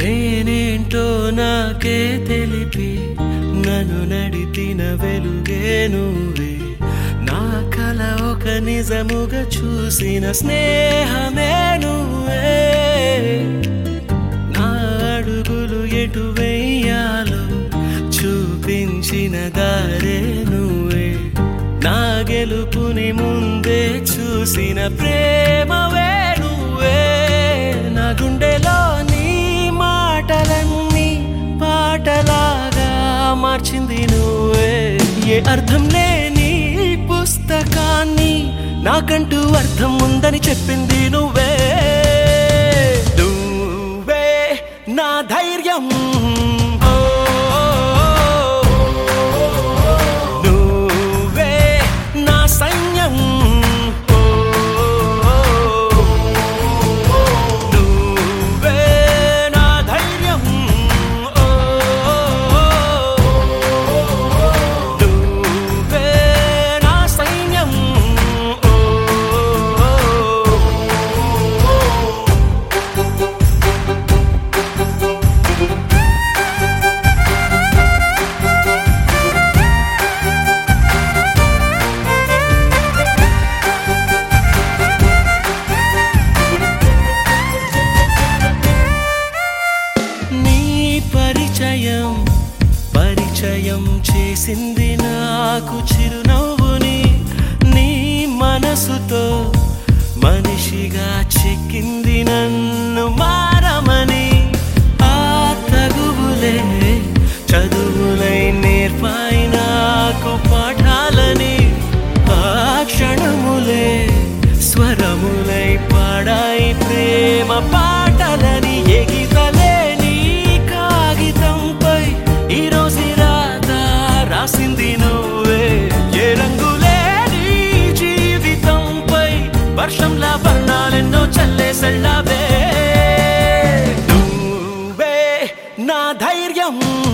నేనేంటో నాకే తెలిపి నన్ను నడిపిన వెలుగే నువ్వే, నా కల ఒక నిజముగా చూసిన స్నేహమే నువ్వే. నా అడుగులు ఎటు వెయ్యాలో చూపించిన దారే నువ్వే, నా గెలుపుని ముందే చూసిన ప్రేమవే నువ్వే. నా గుండెలో నీ మాటలన్నీ పాటలాగా మార్చింది నువ్వే. ఏ అర్థం లేని పుస్తకాన్ని నాకంటూ అర్థం ఉందని చెప్పింది నువ్వే. నువ్వే నా ధైర్యం, నువ్వే నా సైన్యం, నువ్వే నా ధైర్యం, నువ్వే నా సైన్యం. పరిచయం చేసింది నాకు చిరునవ్వుని, నీ మనసుతో మనిషిగా చెక్కింది నన్ను మారమని. ఆ తగువులే చదువులై నేర్పాయి నాకు పాఠాలని, ఆ క్షణములే స్వరములై పాడాయి ప్రేమ పాటలని. ఎగితలే నీ కాగితంపై ఈ రోజు రాత రాసింది నువ్వే, ఏ రంగులే నీ జీవితంపై వర్షంలా వర్ణాలెన్నో చల్లేసెళ్ళావే. నువ్వే నా ధైర్యం,